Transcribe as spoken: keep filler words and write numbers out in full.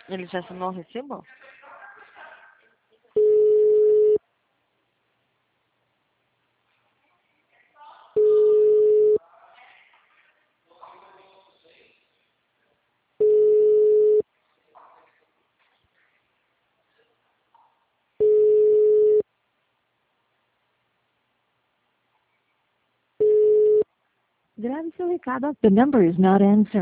Ele já assinou o recibo? Grave seu recado. The number is not answering.